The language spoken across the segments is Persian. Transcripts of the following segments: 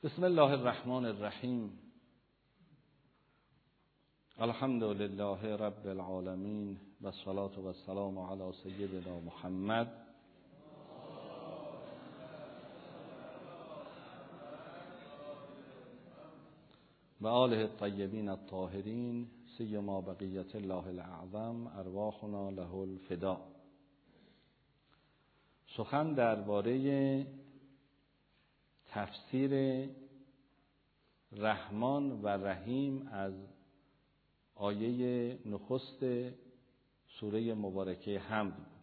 بسم الله الرحمن الرحیم. الحمد لله رب العالمین و الصلاة و السلام علی سیدنا محمد و آله الطیبین الطاهرین سیما بقیت الله الاعظم ارواحنا له الفدا. سخن درباره تفسیر رحمان و رحیم از آیه نخست سوره مبارکه حمد بود.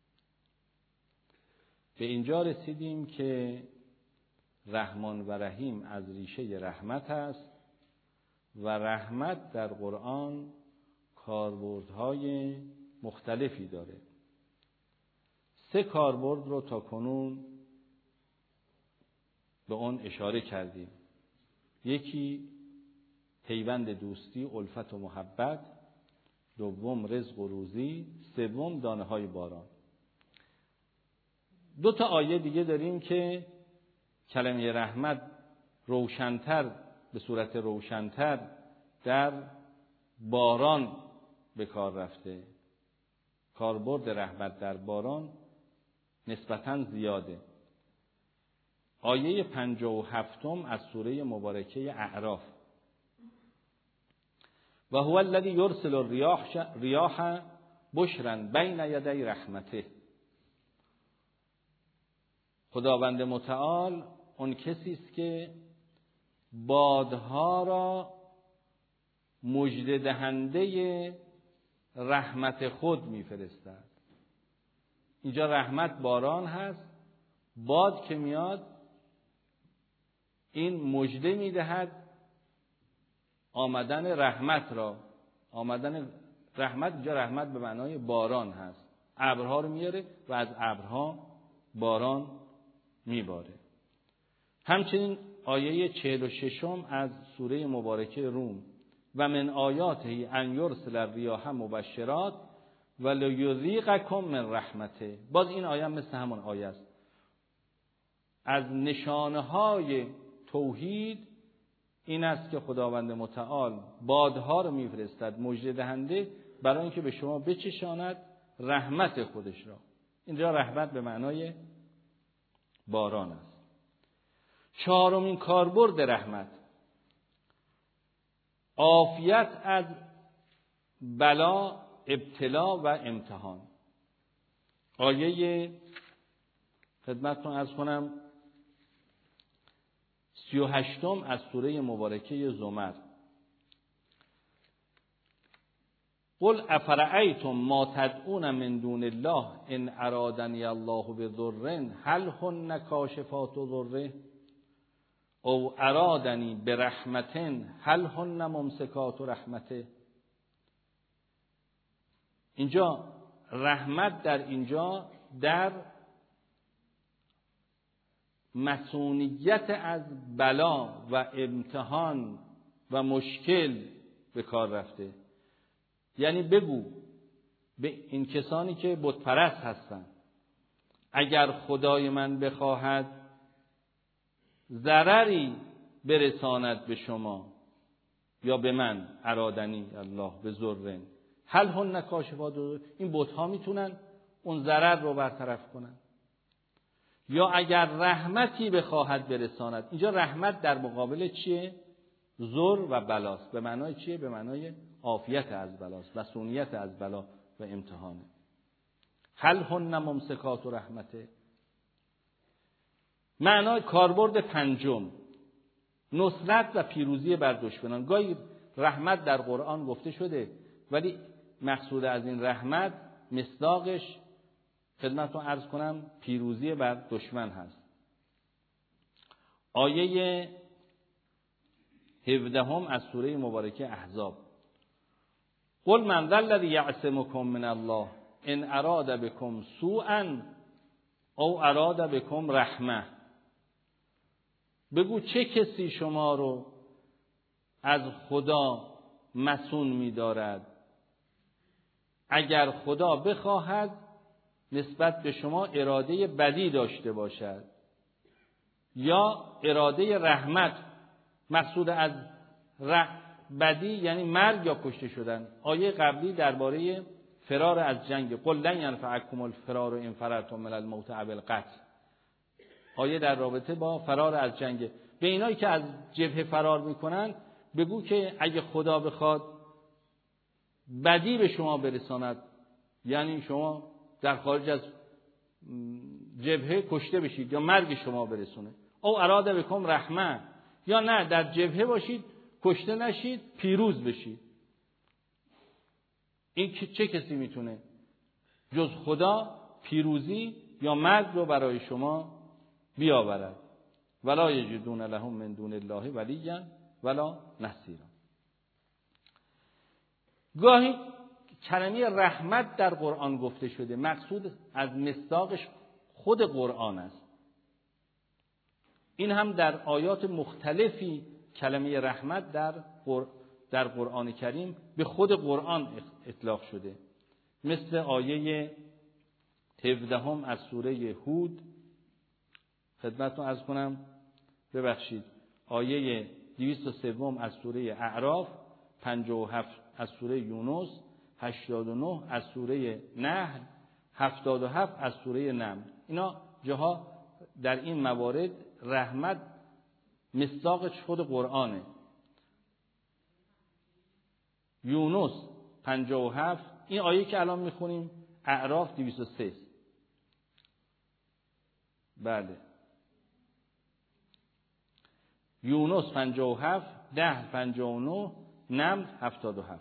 به اینجا رسیدیم که رحمان و رحیم از ریشه رحمت است و رحمت در قرآن کاربردهای مختلفی داره. 3 کاربرد رو تا کنون به اون اشاره کردیم. یکی پیوند دوستی، الفت و محبت، دوم رزق و روزی، سوم دانه های باران. 2 تا آیه دیگه داریم که کلمه رحمت روشن‌تر، به صورت روشن‌تر در باران به کار رفته. کاربرد رحمت در باران نسبتاً زیاده. آیه 57 از سوره مبارکه اعراف: و هو الذی یرسل الریاح بشرا بین یدی رحمته. خداوند متعال اون کسی است که بادها را مژده دهنده رحمت خود میفرستد. اینجا رحمت باران هست، باد که میاد این مژده میدهد آمدن رحمت را. آمدن رحمت، اینجا رحمت به معنای باران هست. ابرها رو میاره و از ابرها باران میباره. همچنین آیه 46 از سوره مبارکه روم: و من آیاته ان یرسل الریاح مبشرات و لیذیقکم من رحمته. باز این آیه مثل همون آیه است. از نشانه‌های توحید این است که خداوند متعال بادها رو میفرستد مژده دهنده برای اینکه به شما بچشاند رحمت خودش را. اینجا رحمت به معنای باران است. 4مین کاربرد رحمت عافیت از بلا، ابتلا و امتحان. آیه خدمتتون عرض کنم 38 از سوره مبارکه زمر: قل افرأیتم ما تدعون من دون الله ان ارادنی الله بضر هل هن کاشفات ضره او ارادنی برحمت هل هن ممسکات رحمته. اینجا رحمت در اینجا در مسئولیت از بلا و امتحان و مشکل به کار رفته. یعنی بگو به این کسانی که بت پرست هستند اگر خدای من بخواهد ضرری برساند به شما یا به من، ارادنی الله به ضرر هل هن کاشفات، این بت ها میتونن اون ضرر رو برطرف کنن. یا اگر رحمتی بخواهد برساند. اینجا رحمت در مقابل چیه؟ ضر و بلاست. به معنای چیه؟ به معنای عافیت از بلاست، مسئولیت از بلا و امتحانه. هل هن ممسکات رحمته. معنای کاربرد 5 نصرت و پیروزی بر دشمنان. گاهی رحمت در قرآن گفته شده ولی مقصود از این رحمت مصداقش خدمتتون عرض کنم پیروزی بر دشمن هست. آیه 17 از سوره مبارکه احزاب: قل من ذا الذی یعصمکم من الله ان اراد بكم سوءا او اراد بكم رحمه. بگو چه کسی شما رو از خدا مصون می‌دارد اگر خدا بخواهد نسبت به شما اراده بدی داشته باشد یا اراده رحمت. مقصود از بدی یعنی مرگ یا کشته شدن. آیه قبلی درباره فرار از جنگ، قل لن ینفعکم الفرار ان فررتم من الموت او القتل. آیه در رابطه با فرار از جنگ. به اینایی که از جبهه فرار میکنن بگو که اگه خدا بخواد بدی به شما برساند، یعنی شما در خارج از جبهه کشته بشید یا مرگ شما برسونه، او اراده بکم رحمه، یا نه در جبهه باشید کشته نشید پیروز بشید. این چه کسی میتونه جز خدا پیروزی یا مرگ رو برای شما بیاورد؟ ولا یجدون لهم من دون الله ولیا ولا نصیرا. گاهی کلمه رحمت در قرآن گفته شده، مقصود از مصداقش خود قرآن است. این هم در آیات مختلفی کلمه رحمت در قرآن کریم به خود قرآن اطلاق شده، مثل آیه 17 از سوره هود. خدمتتون عرض کنم ببخشید، آیه 203 از سوره اعراف، 57 از سوره یونس، 89 از سوره نحل، 77 از سوره نمل. اینا جاها در این موارد رحمت مصداقش خود قرآنه. یونس 57، این آیه که الان میخونیم اعراف 203. بله، یونس 57، 10 59، نمل 77.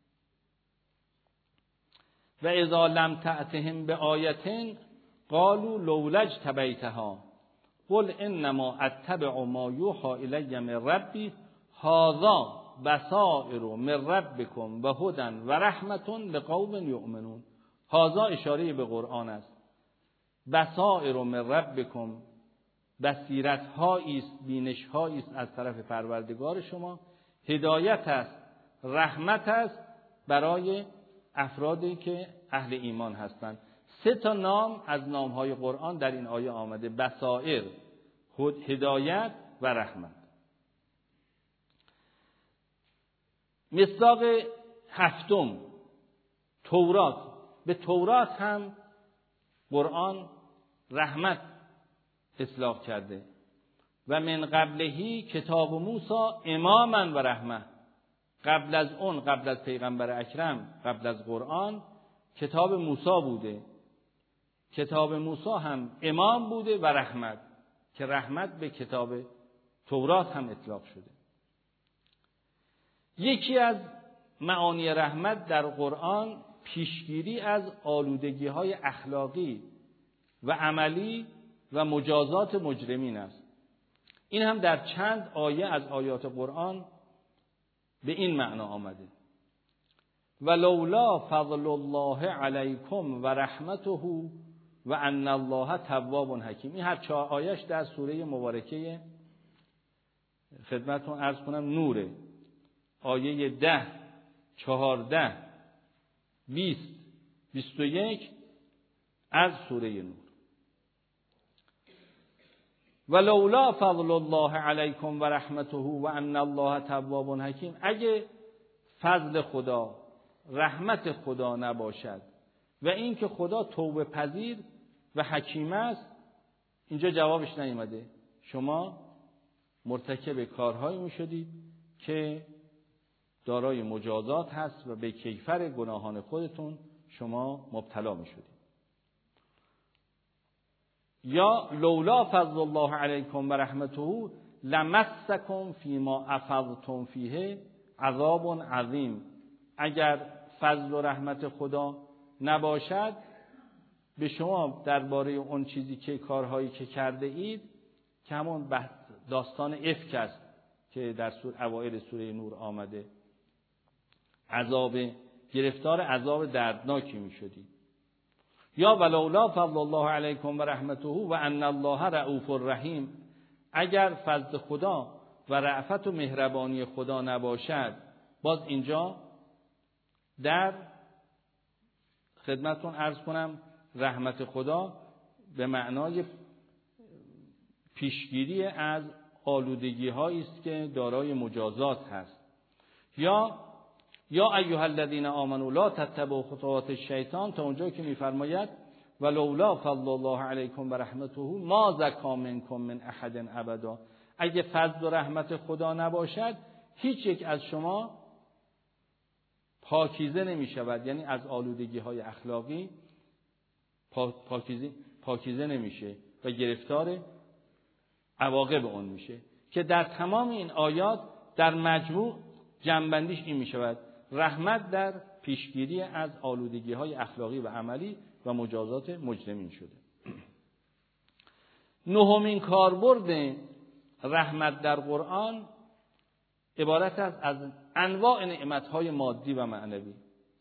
و اذا لم تأتهم بآیة قالوا لولا اجتبیتها قل انما اتبع ما یوحى الی من ربی هذا بصائر من ربکم و هدی و رحمة لقوم یؤمنون. هذا اشاره به قرآن است. بصائر من ربکم، بصیرت هایی است، بینش هایی است از طرف پروردگار شما، هدایت است، رحمت است برای افرادی که اهل ایمان هستند. 3 نام از نامهای قرآن در این آیه آمده: بصائر، هدایت و رحمت. مصداق 7 تورات. به تورات هم قرآن رحمت اطلاق کرده. و من قبلهی کتاب موسی اماما و رحمه. قبل از اون، قبل از پیغمبر اکرم، قبل از قرآن کتاب موسی بوده. کتاب موسی هم امام بوده و رحمت، که رحمت به کتاب تورات هم اطلاق شده. یکی از معانی رحمت در قرآن پیشگیری از آلودگی‌های اخلاقی و عملی و مجازات مجرمین است. این هم در چند آیه از آیات قرآن به این معنا آمده: ولولا فضل الله علیکم و رحمته و ان الله تواب حکیم. این هر 4 آیهش در سوره مبارکه خدمتتون عرض کنم نوره. آیه 10، 14، 20، 21 از سوره نور. ولولا فضل الله علیکم و رحمته و ان الله تواب حکیم. اگه فضل خدا، رحمت خدا نباشد و این که خدا توبه پذیر و حکیم است، اینجا جوابش نیامده، شما مرتکب کارهایی میشدید که دارای مجازات هست و به کیفر گناهان خودتون شما مبتلا میشدید. یا لولا فضل الله علیکم و رحمته لمسکم فیما افضتم فیه عذاب عظیم. اگر فضل و رحمت خدا نباشد، به شما درباره اون چیزی که کارهایی که کرده اید، که همون داستان افک است که در اوایل سوره نور آمده، گرفتار عذاب دردناکی می شدید. یا ولولا فضل الله علیکم و رحمته و ان الله رؤوف رحیم. اگر فضل خدا و رأفت و مهربانی خدا نباشد، باز اینجا در خدمتتون عرض کنم رحمت خدا به معنای پیشگیری از آلودگی هایی است که دارای مجازات هست. یا ایها الذین آمنوا لا تتبعوا خطوات الشیطان، تا اونجایی که میفرماید ولولا فضل الله علیکم و رحمته ما زکا منکم من احد ابدا، اگه فضل و رحمت خدا نباشد هیچ یک از شما پاکیزه نمی شود، یعنی از آلودگی های اخلاقی پاکیزه نمیشه و گرفتار عواقب اون میشه، که در تمام این آیات در مجموع جمع‌بندیش این میشود رحمت در پیشگیری از آلودگی های اخلاقی و عملی و مجازات مجرمین شده. نهمین کاربرد رحمت در قرآن عبارت است از انواع نعمت‌های مادی و معنوی.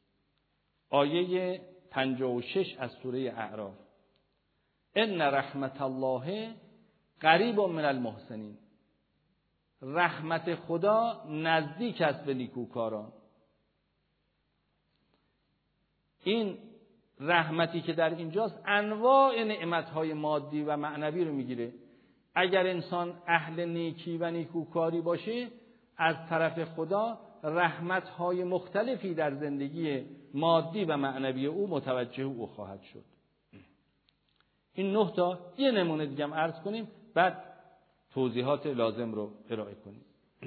آیه 56 از سوره اعراف: ان رحمت الله قریب من المحسنین، رحمت خدا نزدیک است به نیکوکاران. این رحمتی که در اینجاست انواع نعمت‌های مادی و معنوی رو میگیره. اگر انسان اهل نیکی و نیکوکاری باشه، از طرف خدا رحمت‌های مختلفی در زندگی مادی و معنوی او متوجه او خواهد شد. این 9 تا یه نمونه دیگه هم عرض کنیم، بعد توضیحات لازم رو ارائه کنیم.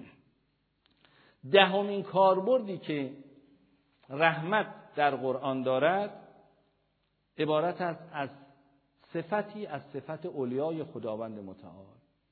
10مین کاربردی که رحمت در قرآن دارد عبارت است از صفتی از صفت اولیای خداوند متعال.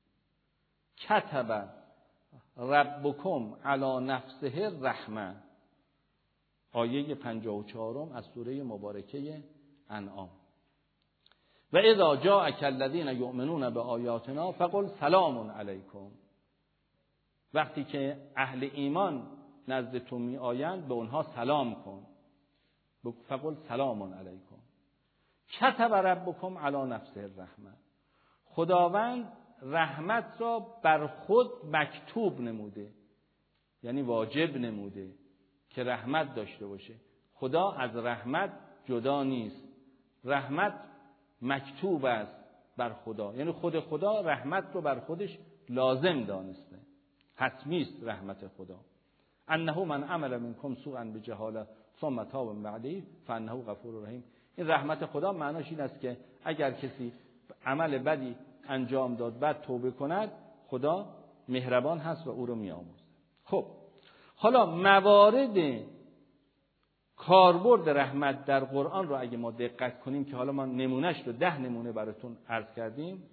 کتب ربکم علی نفسه الرحمه، آیه 54 از سوره مبارکه انعام. و اذا جاءک الذین یؤمنون بآیاتنا فقل سلام علیکم، وقتی که اهل ایمان نزد تو می آیند به اونها سلام کن. فقل سلام علیکم. کتب ربکم علی نفسه الرحمه، خداوند رحمت را بر خود مکتوب نموده، یعنی واجب نموده که رحمت داشته باشه. خدا از رحمت جدا نیست، رحمت مکتوب است بر خدا، یعنی خود خدا رحمت رو بر خودش لازم دانسته، حتمی است رحمت خدا. انه من عمل منکم سوءا بجهاله ثم تاب من بعده فانه غفور رحیم. این رحمت خدا معناش این است که اگر کسی عمل بدی انجام داد بعد توبه کند، خدا مهربان هست و او رو میآمرزه. خب حالا موارد کاربرد رحمت در قرآن رو اگه ما دقت کنیم، که حالا ما نمونهش رو 10 نمونه براتون عرض کردیم،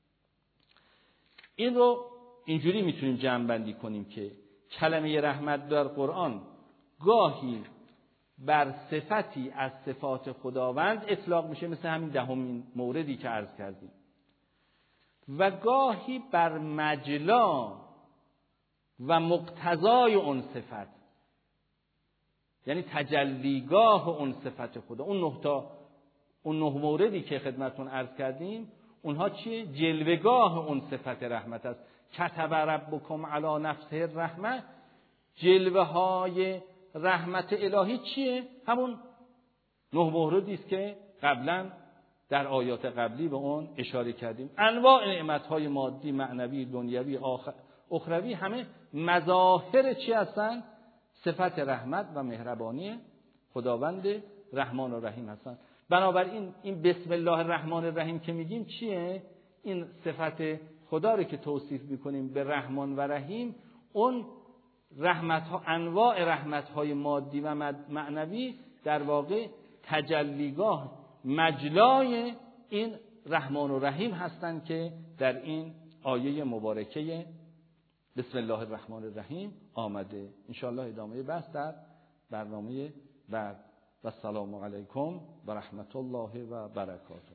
این رو اینجوری میتونیم جمع بندی کنیم که کلمه رحمت در قرآن گاهی بر صفتی از صفات خداوند اطلاق میشه، مثل همین 10مین موردی که عرض کردیم، و گاهی بر مجلا و مقتضای اون صفت، یعنی تجلیگاه اون صفت خدا. اون 9 موردی که خدمتتون عرض کردیم، اونها چیه؟ جلوگاه اون صفت رحمت است. کتب ربکم علی نفسه الرحمه، جلوه های رحمت الهی چیه؟ همون 9 موردی است که قبلا در آیات قبلی به اون اشاره کردیم. انواع نعمت‌های مادی، معنوی، دنیوی، اخروی، همه مظاهر چی هستند؟ صفت رحمت و مهربانی خداوند رحمان و رحیم هستند. بنابراین این بسم الله الرحمن الرحیم که میگیم چیه؟ این صفت خدا رو که توصیف میکنیم به رحمان و رحیم، اون رحمت‌ها، انواع رحمت‌های مادی و معنوی در واقع تجلیگاه، مجلای این رحمان و رحیم هستند که در این آیه مبارکه بسم الله الرحمن الرحیم آمده. انشاءالله ادامه بحث در برنامه بعد. و السلام علیکم و رحمت الله و برکاته.